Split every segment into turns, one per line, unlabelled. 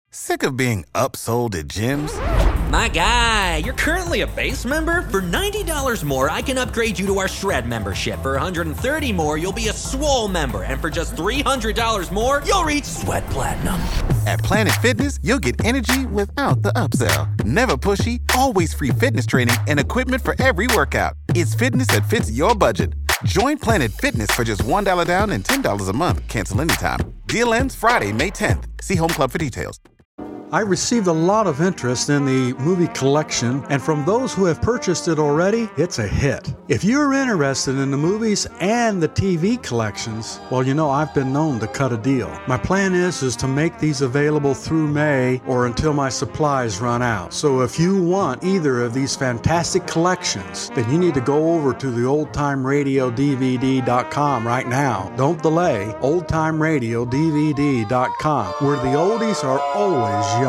Sick of being upsold at gyms?
My guy, you're currently a base member? For $90 more, I can upgrade you to our Shred membership. For $130 more, you'll be a Swole member. And for just $300 more, you'll reach Sweat Platinum.
At Planet Fitness, you'll get energy without the upsell. Never pushy, always free fitness training and equipment for every workout. It's fitness that fits your budget. Join Planet Fitness for just $1 down and $10 a month. Cancel anytime. Deal ends Friday, May 10th. See Home Club for details.
I received a lot of interest in the movie collection, and from those who have purchased it already, it's a hit. If you're interested in the movies and the TV collections, well, you know I've been known to cut a deal. My plan is to make these available through May or until my supplies run out. So if you want either of these fantastic collections, then you need to go over to the oldtimeradiodvd.com right now. Don't delay. oldtimeradiodvd.com, where the oldies are always young.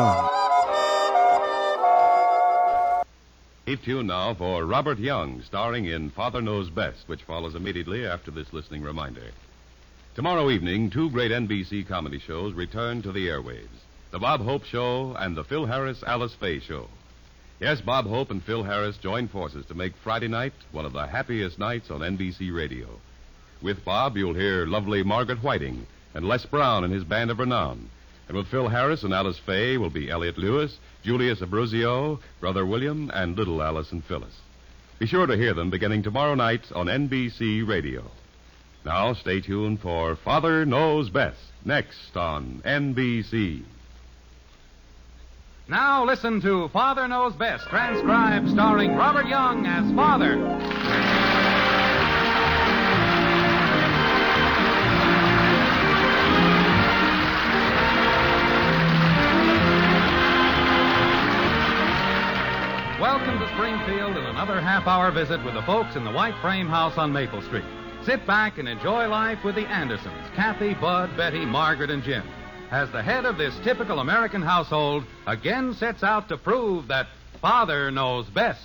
Keep tuned now for Robert Young, starring in Father Knows Best, which follows immediately after this listening reminder. Tomorrow evening, two great NBC comedy shows return to the airwaves. The Bob Hope Show and the Phil Harris-Alice Faye Show. Yes, Bob Hope and Phil Harris join forces to make Friday night one of the happiest nights on NBC radio. With Bob, you'll hear lovely Margaret Whiting and Les Brown and his band of renown. And with Phil Harris and Alice Faye will be Elliot Lewis, Julius Abruzio, Brother William, and little Alice and Phyllis. Be sure to hear them beginning tomorrow night on NBC Radio. Now stay tuned for Father Knows Best, next on NBC.
Now listen to Father Knows Best, transcribed starring Robert Young as Father. Welcome to Springfield and another half-hour visit with the folks in the White Frame House on Maple Street. Sit back and enjoy life with the Andersons, Kathy, Bud, Betty, Margaret, and Jim, as the head of this typical American household again sets out to prove that Father knows best.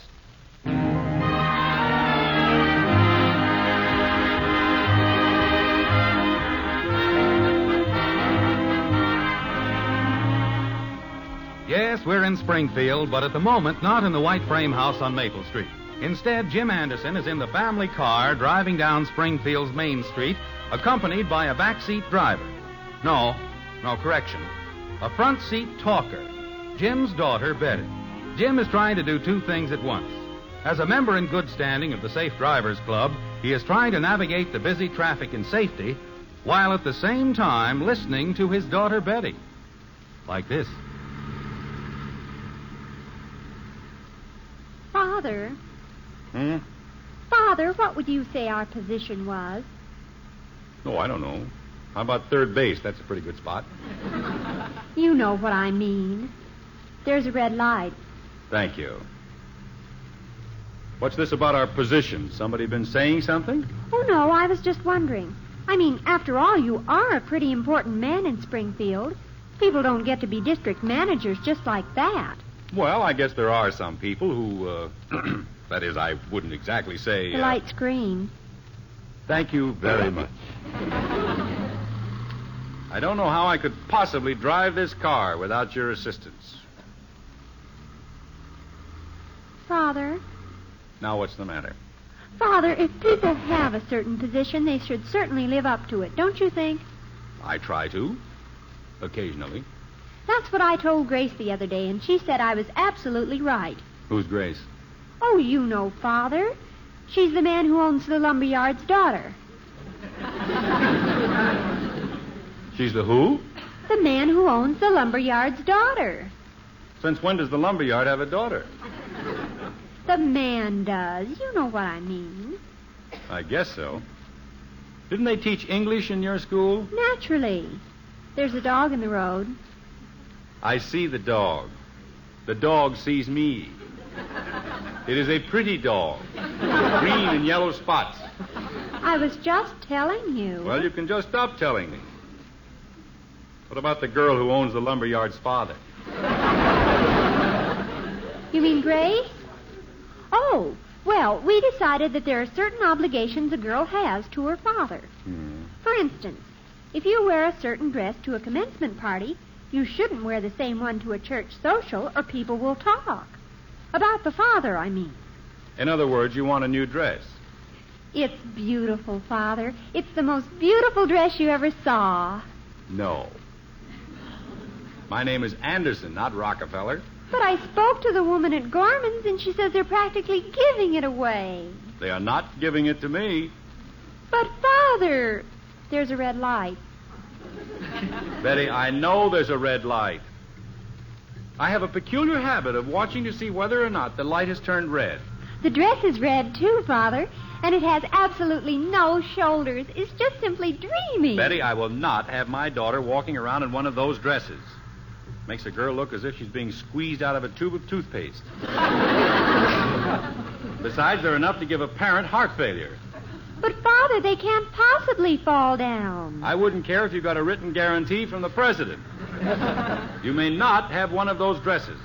Yes, we're in Springfield, but at the moment not in the White Frame House on Maple Street. Instead, Jim Anderson is in the family car driving down Springfield's Main Street, accompanied by a backseat driver. No, correction. A front seat talker, Jim's daughter, Betty. Jim is trying to do two things at once. As a member in good standing of the Safe Drivers Club, he is trying to navigate the busy traffic in safety, while at the same time listening to his daughter, Betty. Like this.
Father. Father, what would you say our position was?
Oh, I don't know. How about third base? That's a pretty good spot.
You know what I mean. There's a red light.
Thank you. What's this about our position? Somebody been saying something?
Oh, no, I was just wondering. I mean, after all, you are a pretty important man in Springfield. People don't get to be district managers just like that.
Well, I guess there are some people who, that is, I wouldn't exactly say...
The light's green.
Thank you very much. I don't know how I could possibly drive this car without your assistance.
Father?
Now, what's the matter?
Father, if people have a certain position, they should certainly live up to it, don't you think?
I try to. Occasionally.
That's what I told Grace the other day, and she said I was absolutely right.
Who's Grace?
Oh, you know, Father. She's the man who owns the lumberyard's daughter.
She's the who?
The man who owns the lumberyard's daughter.
Since when does the lumberyard have a daughter?
The man does. You know what I mean.
I guess so. Didn't they teach English in your school?
Naturally. There's a dog in the road.
I see the dog. The dog sees me. It is a pretty dog, with green and yellow spots.
I was just telling you.
Well, you can just stop telling me. What about the girl who owns the lumberyard's father?
You mean Grace? Oh, well, we decided that there are certain obligations a girl has to her father. For instance, if you wear a certain dress to a commencement party, You shouldn't wear the same one to a church social, or people will talk. About the father, I mean.
In other words, you want a new dress.
It's beautiful, Father. It's the most beautiful dress you ever saw.
No. My name is Anderson, not Rockefeller.
But I spoke to the woman at Gorman's, and she says they're practically giving it away.
They are not giving it to me.
But, Father, there's a red light.
Betty, I know there's a red light. I have a peculiar habit of watching to see whether or not the light has turned red.
The dress is red, too, Father, and it has absolutely no shoulders. It's just simply dreamy.
Betty, I will not have my daughter walking around in one of those dresses. Makes a girl look as if she's being squeezed out of a tube of toothpaste. Besides, they're enough to give a parent heart failure.
But, Father, they can't possibly fall down.
I wouldn't care if you got a written guarantee from the president. You may not have one of those dresses.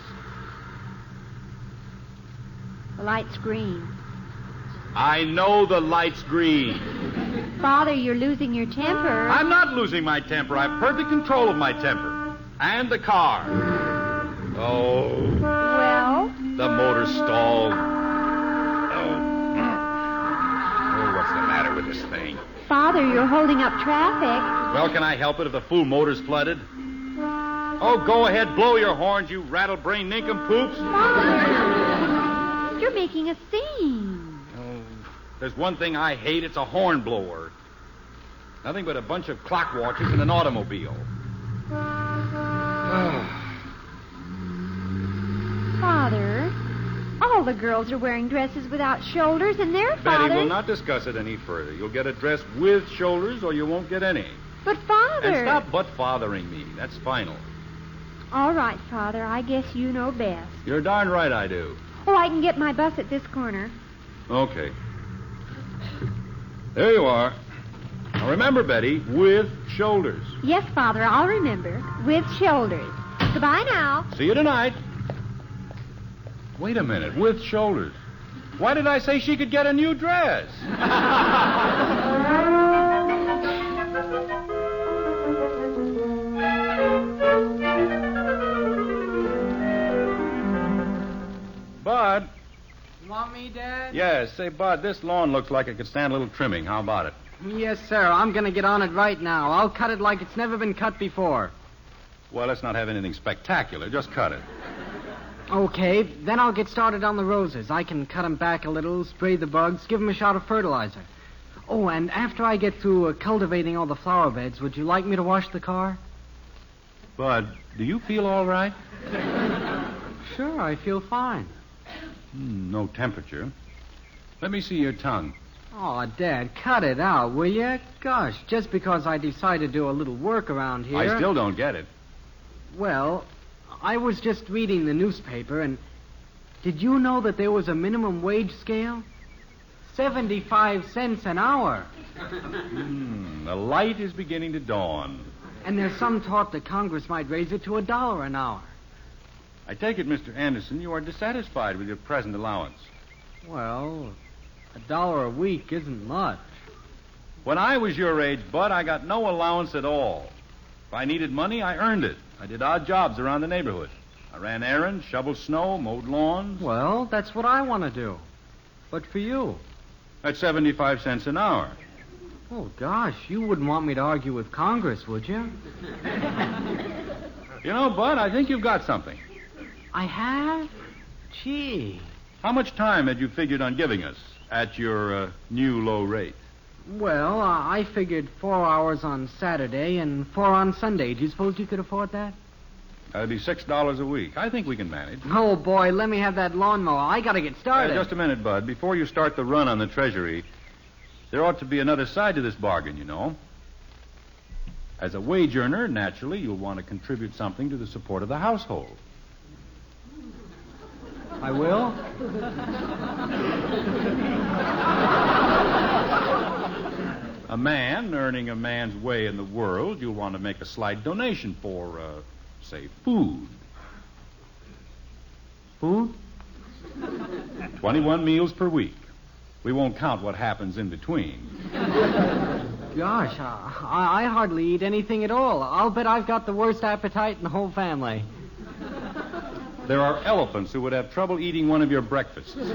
The light's green.
I know the light's green.
Father, you're losing your temper.
I'm not losing my temper. I have perfect control of my temper. And the car. Oh.
Well?
The motor stalled. Oh, what's the matter with this thing?
Father, you're holding up traffic.
Well, can I help it if the fool motor's flooded? Oh, go ahead, blow your horns, you rattle-brained nincompoops.
Father, you're making a scene.
Oh, there's one thing I hate, it's a horn blower. Nothing but a bunch of clock watchers in an automobile.
Father, all the girls are wearing dresses without shoulders, and their fathers...
Betty, we'll not discuss it any further. You'll get a dress with shoulders, or you won't get any.
But, Father...
And stop but-fathering me. That's final.
All right, Father, I guess you know best.
You're darn right I do.
Oh, I can get my bus at this corner.
Okay. There you are. Now remember, Betty, with shoulders.
Yes, Father, I'll remember. With shoulders. Goodbye now.
See you tonight. Wait a minute. With shoulders. Why did I say she could get a new dress? Bud.
You want me, Dad?
Yes. Say, Bud, this lawn looks like it could stand a little trimming. How about it?
Yes, sir. I'm going to get on it right now. I'll cut it like it's never been cut before.
Well, let's not have anything spectacular. Just cut it.
Okay, then I'll get started on the roses. I can cut them back a little, spray the bugs, give them a shot of fertilizer. Oh, and after I get through cultivating all the flower beds, would you like me to wash the car?
Bud, do you feel all right?
Sure, I feel fine.
No temperature. Let me see your tongue.
Oh, Dad, cut it out, will you? Gosh, just because I decided to do a little work around here...
I still don't get it.
Well, I was just reading the newspaper, and did you know that there was a minimum wage scale? 75 cents an hour.
The light is beginning to dawn.
And there's some talk that Congress might raise it to $1 an hour.
I take it, Mr. Anderson, you are dissatisfied with your present allowance.
Well, $1 a week isn't much.
When I was your age, Bud, I got no allowance at all. If I needed money, I earned it. I did odd jobs around the neighborhood. I ran errands, shoveled snow, mowed lawns.
Well, that's what I want to do. But for you?
At 75 cents an hour.
Oh, gosh, you wouldn't want me to argue with Congress, would you?
You know, Bud, I think you've got something.
I have? Gee.
How much time had you figured on giving us at your new low rate?
Well, I figured 4 hours on Saturday and 4 on Sunday. Do you suppose you could afford that?
That'd be $6 a week. I think we can manage.
Oh, boy, let me have that lawnmower. I got to get started.
Just a minute, Bud. Before you start the run on the Treasury, there ought to be another side to this bargain, you know. As a wage earner, naturally, you'll want to contribute something to the support of the household.
I will?
A man earning a man's way in the world, you'll want to make a slight donation for, say, food.
Food?
21 meals per week. We won't count what happens in between.
gosh, I hardly eat anything at all. I'll bet I've got the worst appetite in the whole family.
There are elephants who would have trouble eating one of your breakfasts. But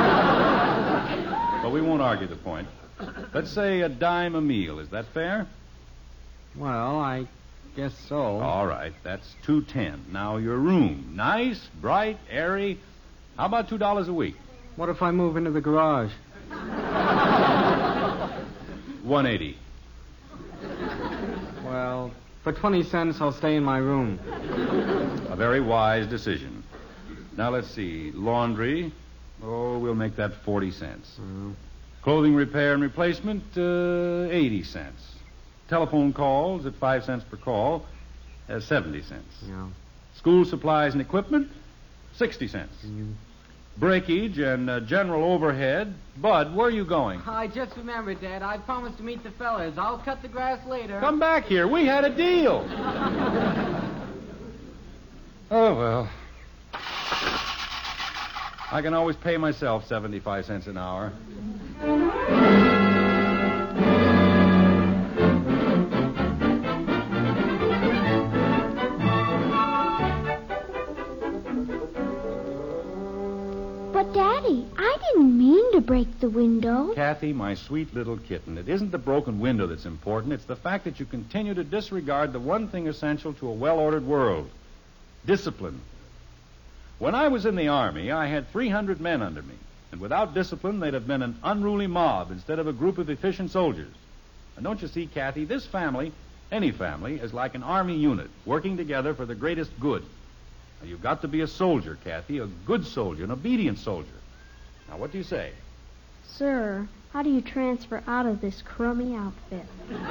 we won't argue the point. Let's say a dime a meal. Is that fair?
Well, I guess so.
All right, that's $2.10. Now, your room. Nice, bright, airy. How about $2 a week?
What if I move into the garage?
$1.80.
Well, for 20 cents, I'll stay in my room.
A very wise decision. Now, let's see. Laundry. Oh, we'll make that 40 cents. Clothing repair and replacement, 80 cents. Telephone calls at 5 cents per call, 70 cents.
Yeah.
School supplies and equipment, 60 cents. Breakage and general overhead. Bud, where are you going?
I just remembered, Dad. I promised to meet the fellas. I'll cut the grass later.
Come back here. We had a deal. Oh, well. I can always pay myself 75 cents an hour.
But, Daddy, I didn't mean to break the window.
Kathy, my sweet little kitten, it isn't the broken window that's important. It's the fact that you continue to disregard the one thing essential to a well-ordered world. Discipline. When I was in the Army, I had 300 men under me. And without discipline, they'd have been an unruly mob instead of a group of efficient soldiers. And don't you see, Kathy, this family, any family, is like an Army unit working together for the greatest good. Now, you've got to be a soldier, Kathy, a good soldier, an obedient soldier. Now, what do you say?
Sir, how do you transfer out of this crummy outfit?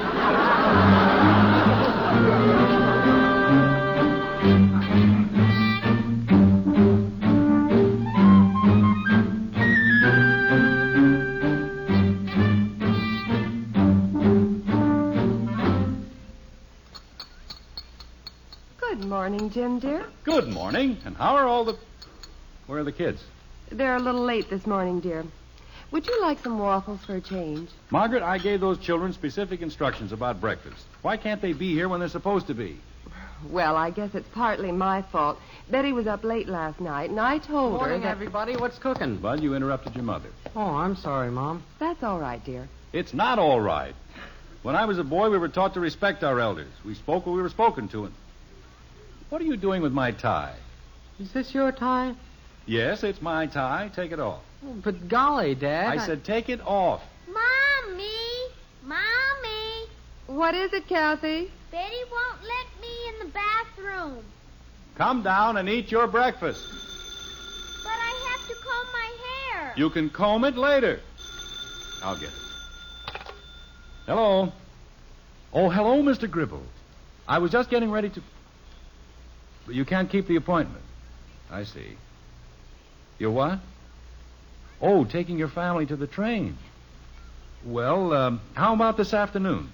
Good morning, Jim, dear.
Good morning. And how are all the... Where are the kids?
They're a little late this morning, dear. Would you like some waffles for a change?
Margaret, I gave those children specific instructions about breakfast. Why can't they be here when they're supposed to be?
Well, I guess it's partly my fault. Betty was up late last night, and I told her
Morning,
that...
everybody. What's cooking?
Bud, you interrupted your mother.
Oh, I'm sorry, Mom.
That's all right, dear.
It's not all right. When I was a boy, we were taught to respect our elders. We spoke when we were spoken to. And what are you doing with my tie?
Is this your tie?
Yes, it's my tie. Take it off.
Oh, but golly, Dad.
I said take it off.
Mommy! Mommy!
What is it, Kathy?
Betty won't let me in the bathroom.
Come down and eat your breakfast.
But I have to comb my hair.
You can comb it later. I'll get it. Hello. Oh, hello, Mr. Gribble. I was just getting ready to... But you can't keep the appointment. I see. You're what? Oh, taking your family to the train. Well, how about this afternoon?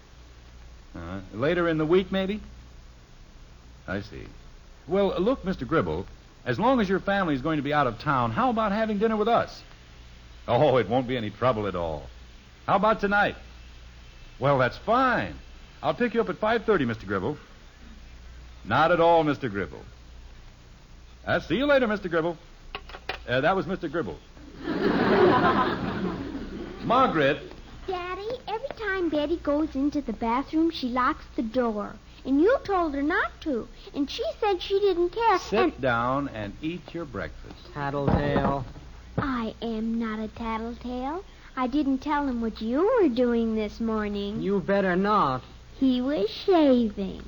Later in the week, maybe? I see. Well, look, Mr. Gribble, as long as your family is going to be out of town, how about having dinner with us? Oh, it won't be any trouble at all. How about tonight? Well, that's fine. I'll pick you up at 5:30, Mr. Gribble. Not at all, Mr. Gribble. See you later, Mr. Gribble. That was Mr. Gribble. Margaret.
Daddy, every time Betty goes into the bathroom, she locks the door. And you told her not to. And she said she didn't care.
Sit down and eat your breakfast.
Tattletale.
I am not a tattletale. I didn't tell him what you were doing this morning.
You better not.
He was shaving.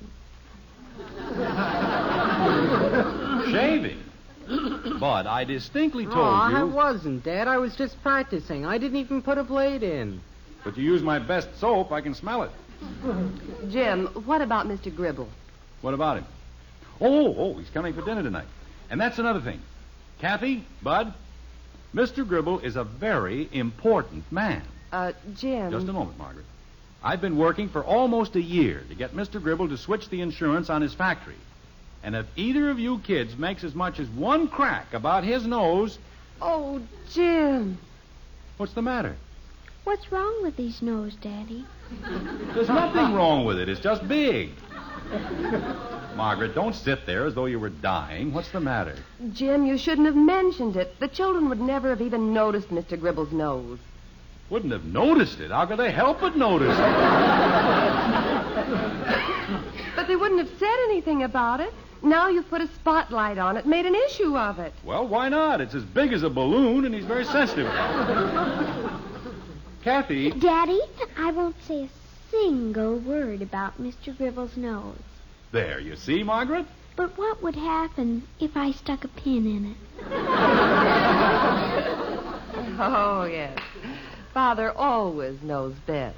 Shaving? Bud, I distinctly told you...
I wasn't, Dad. I was just practicing. I didn't even put a blade in.
But you use my best soap. I can smell it.
Jim, what about Mr. Gribble?
What about him? Oh, he's coming for dinner tonight. And that's another thing. Kathy, Bud, Mr. Gribble is a very important man.
Jim...
Just a moment, Margaret. I've been working for almost a year to get Mr. Gribble to switch the insurance on his factory. And if either of you kids makes as much as one crack about his nose...
Oh, Jim.
What's the matter?
What's wrong with his nose, Daddy?
There's nothing wrong with it. It's just big. Margaret, don't sit there as though you were dying. What's the matter?
Jim, you shouldn't have mentioned it. The children would never have even noticed Mr. Gribble's nose.
Wouldn't have noticed it. How could they help but notice it?
But they wouldn't have said anything about it. Now you've put a spotlight on it, made an issue of it.
Well, why not? It's as big as a balloon, and he's very sensitive about it. Kathy.
Daddy, I won't say a single word about Mr. Gribble's nose.
There, you see, Margaret?
But what would happen if I stuck a pin in it?
Oh, yes. Father always knows best.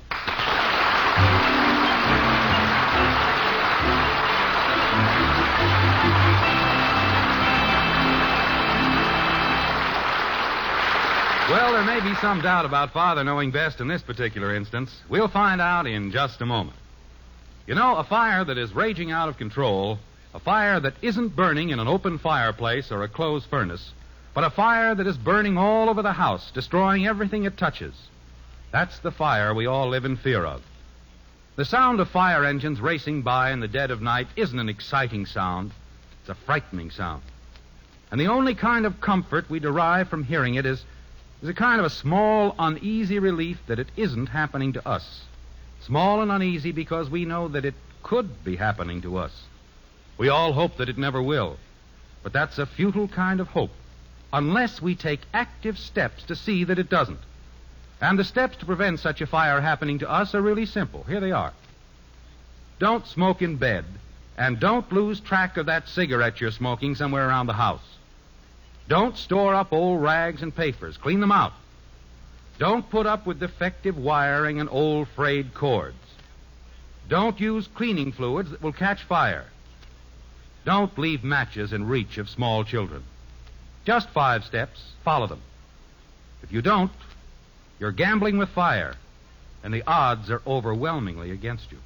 Well, there may be some doubt about Father knowing best in this particular instance. We'll find out in just a moment. You know, a fire that is raging out of control, a fire that isn't burning in an open fireplace or a closed furnace, but a fire that is burning all over the house, destroying everything it touches. That's the fire we all live in fear of. The sound of fire engines racing by in the dead of night isn't an exciting sound. It's a frightening sound. And the only kind of comfort we derive from hearing it is a kind of a small, uneasy relief that it isn't happening to us. Small and uneasy because we know that it could be happening to us. We all hope that it never will. But that's a futile kind of hope, unless we take active steps to see that it doesn't. And the steps to prevent such a fire happening to us are really simple. Here they are. Don't smoke in bed, and don't lose track of that cigarette you're smoking somewhere around the house. Don't store up old rags and papers. Clean them out. Don't put up with defective wiring and old frayed cords. Don't use cleaning fluids that will catch fire. Don't leave matches in reach of small children. Just 5 steps. Follow them. If you don't, you're gambling with fire, and the odds are overwhelmingly against you.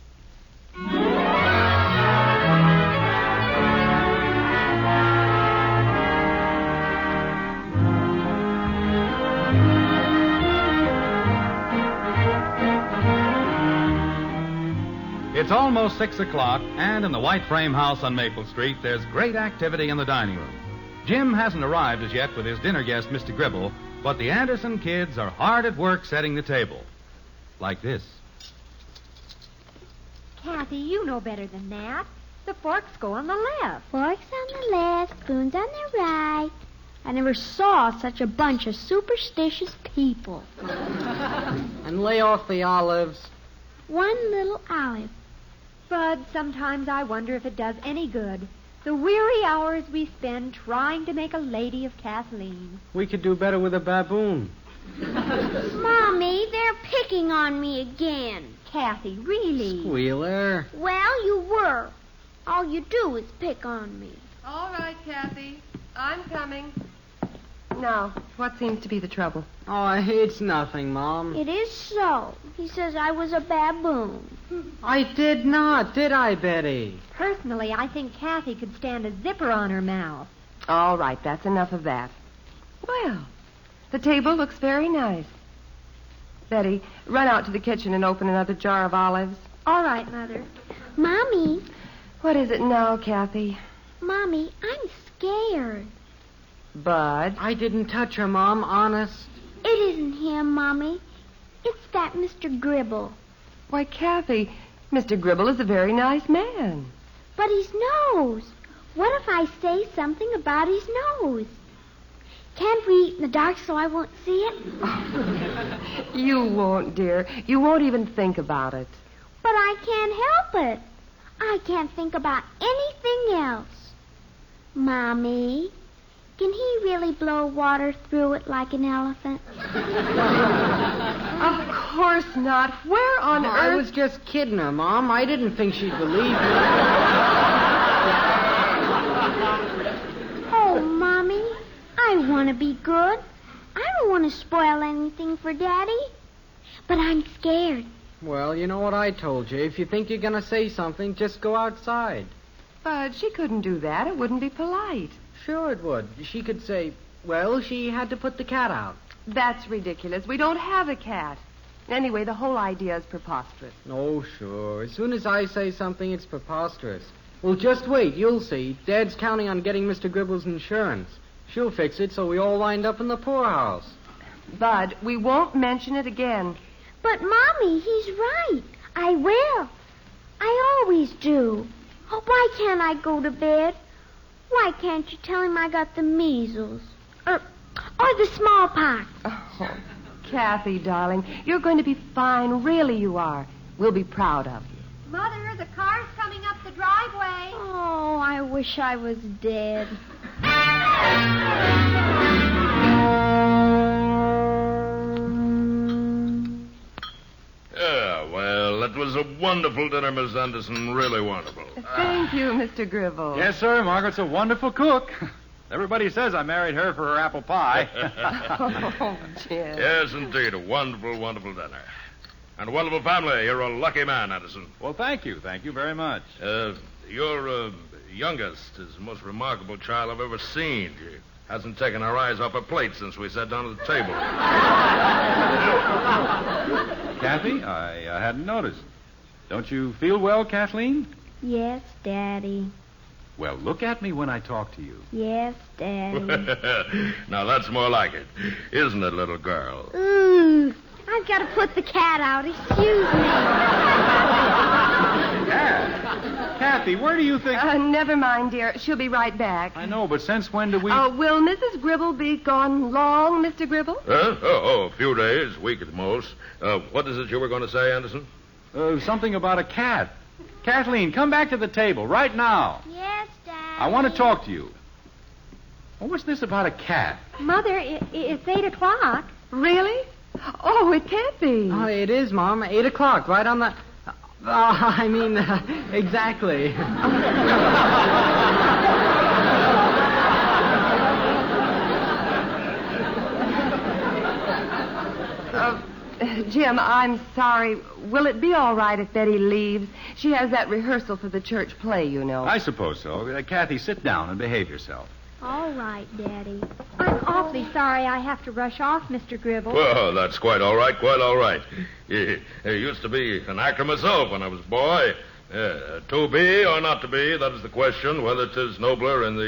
It's almost 6 o'clock, and in the white frame house on Maple Street, there's great activity in the dining room. Jim hasn't arrived as yet with his dinner guest, Mr. Gribble, but the Anderson kids are hard at work setting the table. Like this.
Kathy, you know better than that. The forks go on the left.
Forks on the left, spoons on the right. I never saw such a bunch of superstitious people.
And lay off the olives.
One little olive.
Bud, sometimes I wonder if it does any good. The weary hours we spend trying to make a lady of Kathleen.
We could do better with a baboon.
Mommy, they're picking on me again.
Kathy, really?
Squealer.
Well, you were. All you do is pick on me.
All right, Kathy. I'm coming. Now, what seems to be the trouble?
Oh, it's nothing, Mom.
It is so. He says I was a baboon.
I did not, did I, Betty?
Personally, I think Kathy could stand a zipper on her mouth.
All right, that's enough of that. Well, the table looks very nice. Betty, run out to the kitchen and open another jar of olives.
All right, Mother.
Mommy.
What is it now, Kathy?
Mommy, I'm scared.
Bud.
I didn't touch her, Mom, honest.
It isn't him, Mommy. It's that Mr. Gribble.
Why, Kathy, Mr. Gribble is a very nice man.
But his nose. What if I say something about his nose? Can't we eat in the dark so I won't see it?
You won't, dear. You won't even think about it.
But I can't help it. I can't think about anything else. Mommy, can he really blow water through it like an elephant?
Of course not. Where on earth?
I was just kidding her, Mom. I didn't think she'd believe me.
Oh, Mommy, I want to be good. I don't want to spoil anything for Daddy. But I'm scared.
Well, you know what I told you. If you think you're going to say something, just go outside.
Bud, she couldn't do that. It wouldn't be polite.
Sure it would. She could say, well, she had to put the cat out.
That's ridiculous. We don't have a cat. Anyway, the whole idea is preposterous.
Oh, sure. As soon as I say something, it's preposterous. Well, just wait. You'll see. Dad's counting on getting Mr. Gribble's insurance. She'll fix it so we all wind up in the poorhouse.
Bud, we won't mention it again.
But, Mommy, he's right. I will. I always do. Oh, why can't I go to bed? Why can't you tell him I got the measles? Or the smallpox?
Oh, Kathy, darling, you're going to be fine. Really, you are. We'll be proud of you.
Mother, the car's coming up the driveway.
Oh, I wish I was dead.
Yeah, well, that was a wonderful dinner, Miss Anderson. Really wonderful.
Thank you, Mr. Gribble.
Yes, sir. Margaret's a wonderful cook. Everybody says I married her for her apple pie.
Oh, Jim.
Yes, indeed. A wonderful, wonderful dinner. And a wonderful family. You're a lucky man, Anderson.
Well, thank you. Thank you very much.
Your youngest is the most remarkable child I've ever seen. She hasn't taken her eyes off her plate since we sat down at the table.
Kathy, I hadn't noticed. Don't you feel well, Kathleen?
Yes, Daddy.
Well, look at me when I talk to you.
Yes, Daddy.
Now, that's more like it. Isn't it, little girl?
Ooh, I've got to put the cat out. Excuse me.
Kathy, where do you think...
Never mind, dear. She'll be right back.
I know, but since when do we...
Will Mrs. Gribble be gone long, Mr. Gribble?
A few days, week at the most. What is it you were going to say, Anderson?
Something about a cat. Kathleen, come back to the table right now.
Yes, Daddy.
I want to talk to you. Well, what's this about a cat?
Mother, it's 8 o'clock.
Really? Oh, it can't be.
Oh, it is, Mom. 8 o'clock, right on the... exactly.
Jim, I'm sorry. Will it be all right if Betty leaves? She has that rehearsal for the church play, you know.
I suppose so. Kathy, sit down and behave yourself.
All right, Daddy.
I'm awfully sorry I have to rush off, Mr. Gribble.
Well, that's quite all right, quite all right. I used to be an actor myself when I was a boy. To be or not to be, that is the question, whether 'tis nobler in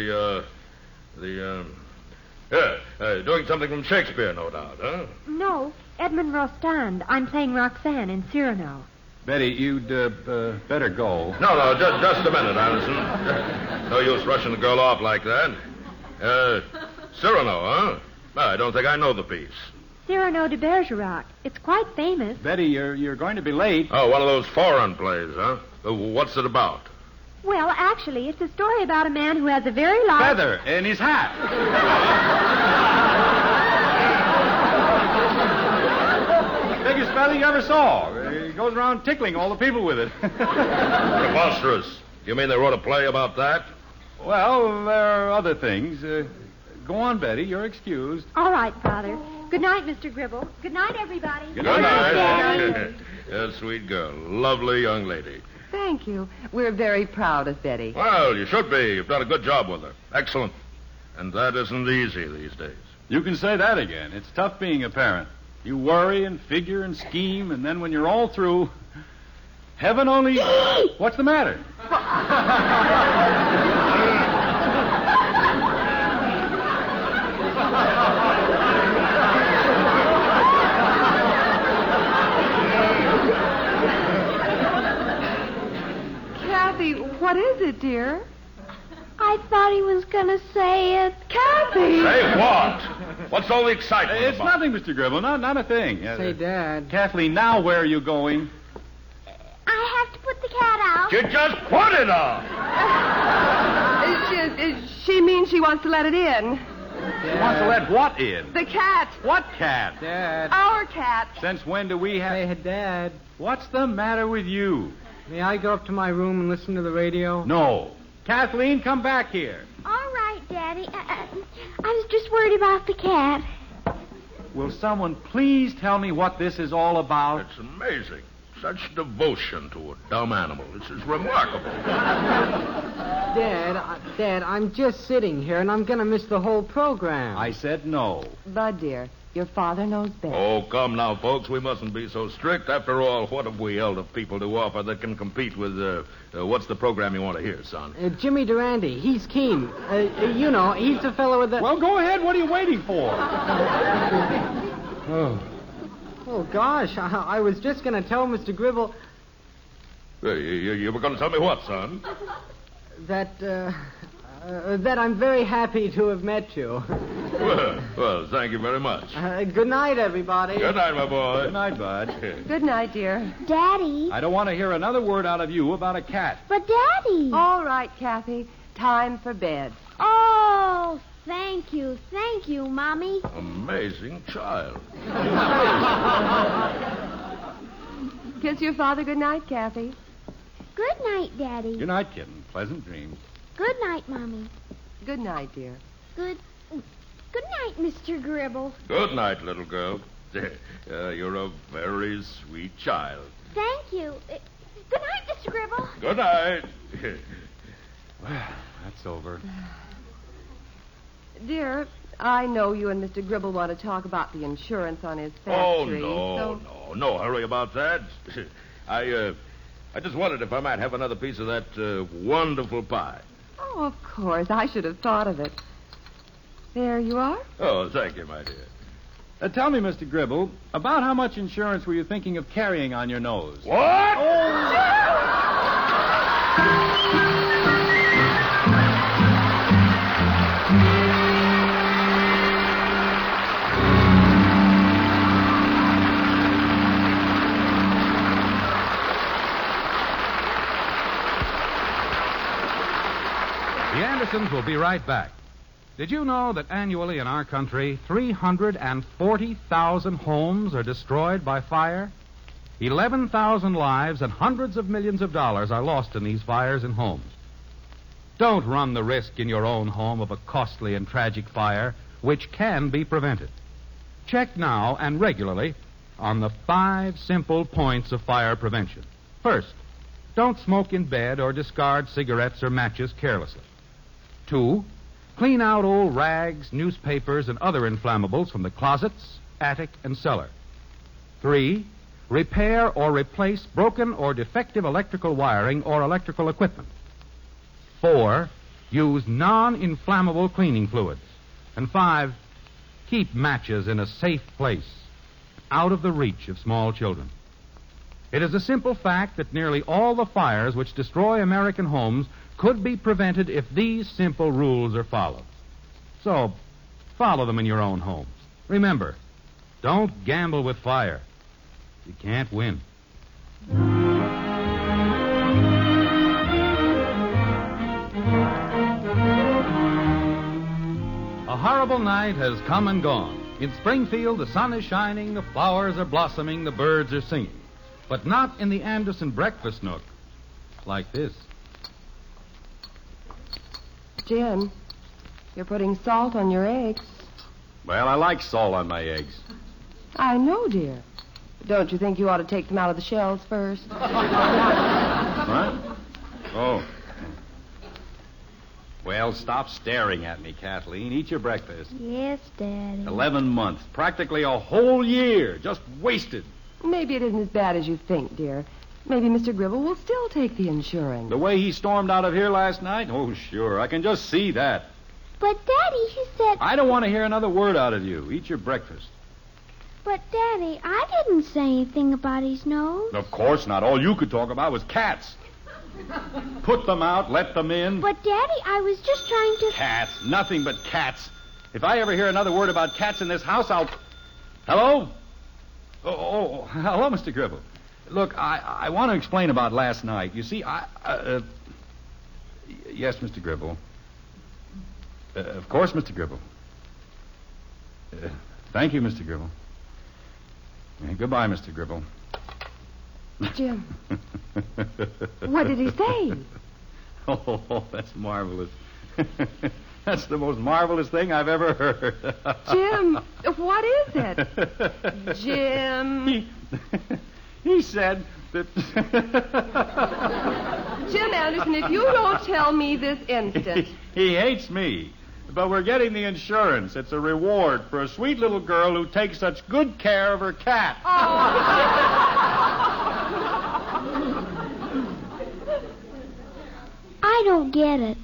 doing something from Shakespeare, no doubt, huh?
No, Edmund Rostand. I'm playing Roxanne in Cyrano.
Betty, you'd better go.
No, just a minute, Anderson. No use rushing the girl off like that. Cyrano, huh? I don't think I know the piece.
Cyrano de Bergerac. It's quite famous.
Betty, you're going to be late.
Oh, one of those foreign plays, huh? What's it about?
Well, actually, it's a story about a man who has a very large...
Feather in his hat. Biggest feather you ever saw. He goes around tickling all the people with it.
Preposterous. You mean they wrote a play about that?
Well, there are other things. Go on, Betty. You're excused.
All right, Father. Good night, Mr. Gribble. Good night, everybody.
Good night. A sweet girl. Lovely young lady.
Thank you. We're very proud of Betty.
Well, you should be. You've done a good job with her. Excellent. And that isn't easy these days.
You can say that again. It's tough being a parent. You worry and figure and scheme, and then when you're all through, heaven only... What's the matter?
Kathy, what is it, dear?
I thought he was going to say it.
Kathy!
Say what? What's all the excitement
It's
about?
nothing, Mr. Gribble. Not a thing.
Say, Dad.
Kathleen, now where are you going?
I have to put the cat out.
You just put it off.
She means she wants to let it in.
She wants to let what in?
The cat.
What cat?
Dad.
Our cat.
Since when do we have...
Hey, Dad.
What's the matter with you?
May I go up to my room and listen to the radio?
No. Kathleen, come back here.
All right, Daddy. I was just worried about the cat.
Will someone please tell me what this is all about?
It's amazing. Such devotion to a dumb animal. This is remarkable.
Dad, I'm just sitting here, and I'm going to miss the whole program.
I said no.
Bud, dear, Your father knows best.
Oh, come now, folks. We mustn't be so strict. After all, what have we elder people to offer that can compete with, what's the program you want to hear, son?
Jimmy Durante. He's keen. You know, he's the fellow with the...
Well, go ahead. What are you waiting for?
Oh, gosh. I was just going to tell Mr. Gribble...
You were going to tell me what, son?
That I'm very happy to have met you.
Well, thank you very much.
Good night, everybody.
Good night, my boy.
Good night, Bud.
Good night, dear.
Daddy.
I don't want to hear another word out of you about a cat.
But, Daddy.
All right, Kathy. Time for bed.
Oh, thank you, Mommy.
Amazing child.
Kiss your father good night, Kathy.
Good night, Daddy.
Good night, kitten. Pleasant dreams.
Good night, Mommy.
Good night, dear.
Good night, Mr. Gribble.
Good night, little girl. You're a very sweet child.
Thank you. Good night, Mr. Gribble.
Good night.
Well, that's over.
Dear, I know you and Mr. Gribble want to talk about the insurance on his
Oh,
factory.
no hurry about that. I just wondered if I might have another piece of that wonderful pie.
Oh, of course. I should have thought of it. There you are.
Oh, thank you, my dear.
Tell me, Mr. Gribble, about how much insurance were you thinking of carrying on your nose?
What?
The Andersons will be right back. Did you know that annually in our country, 340,000 homes are destroyed by fire? 11,000 lives and hundreds of millions of dollars are lost in these fires in homes. Don't run the risk in your own home of a costly and tragic fire, which can be prevented. Check now and regularly on the 5 simple points of fire prevention. First, don't smoke in bed or discard cigarettes or matches carelessly. 2, clean out old rags, newspapers, and other inflammables from the closets, attic, and cellar. 3, repair or replace broken or defective electrical wiring or electrical equipment. 4, use non-inflammable cleaning fluids. And 5, keep matches in a safe place, out of the reach of small children. It is a simple fact that nearly all the fires which destroy American homes could be prevented if these simple rules are followed. So, follow them in your own homes. Remember, don't gamble with fire. You can't win. A horrible night has come and gone. In Springfield, the sun is shining, the flowers are blossoming, the birds are singing. But not in the Anderson breakfast nook like this.
Jim, you're putting salt on your eggs.
Well, I like salt on my eggs.
I know, dear. Don't you think you ought to take them out of the shells first?
What? Oh. Well, stop staring at me, Kathleen. Eat your breakfast.
Yes, Daddy.
11 months. Practically a whole year. Just wasted.
Maybe it isn't as bad as you think, dear. Maybe Mr. Gribble will still take the insurance.
The way he stormed out of here last night? Oh, sure. I can just see that.
But, Daddy, he said...
I don't want to hear another word out of you. Eat your breakfast.
But, Daddy, I didn't say anything about his nose.
Of course not. All you could talk about was cats. Put them out, let them in.
But, Daddy, I was just trying to...
Cats. Nothing but cats. If I ever hear another word about cats in this house, I'll... Hello? Oh, hello, Mr. Gribble. Look, I want to explain about last night. You see, Yes, Mr. Gribble. Of course, Mr. Gribble. Thank you, Mr. Gribble. Goodbye, Mr. Gribble.
Jim, what did he say?
Oh, that's marvelous. That's the most marvelous thing I've ever heard.
Jim, what is it? Jim.
He said that...
Jim Anderson, if you don't tell me this instant...
He hates me. But we're getting the insurance. It's a reward for a sweet little girl who takes such good care of her cat.
I don't get it.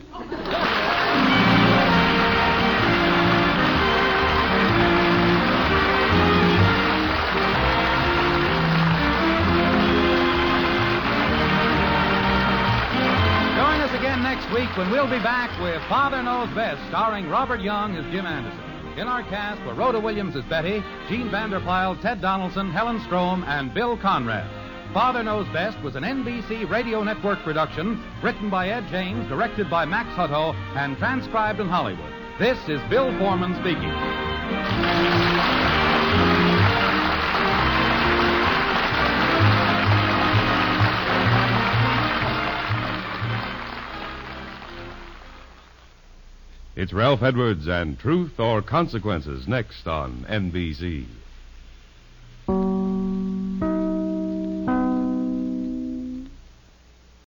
Join us again next week when we'll be back with Father Knows Best, starring Robert Young as Jim Anderson. In our cast were Rhoda Williams as Betty, Gene Vanderpyle, Ted Donaldson, Helen Strome, and Bill Conrad. Father Knows Best was an NBC Radio Network production, written by Ed James, directed by Max Hutto, and transcribed in Hollywood. This is Bill Foreman speaking.
It's Ralph Edwards and Truth or Consequences next on NBC.